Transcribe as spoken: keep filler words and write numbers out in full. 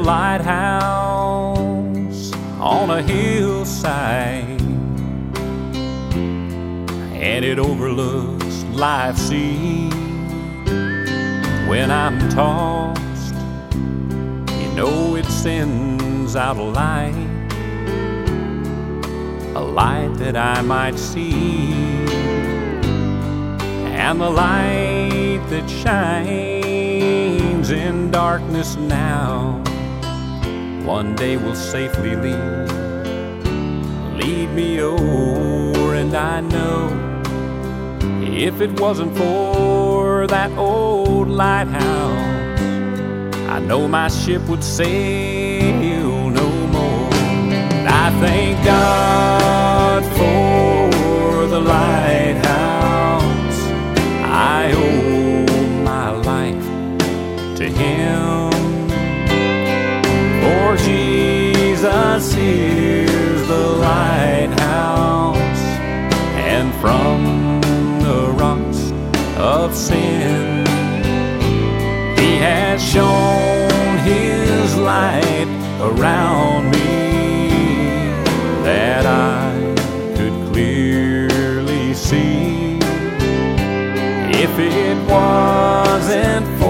lighthouse on a hillside, and it overlooks life's sea. When I'm tossed, you know it sends out a light, a light that I might see. And the light that shines in darkness now, one day will safely lead, lead me o'er. And I know if it wasn't for that old lighthouse, I know my ship would sail no more. I thank God for the lighthouse. I owe my life to Him, for Jesus is the lighthouse, and from the rocks of sin He has shone His light around me, that I could clearly see. If it wasn't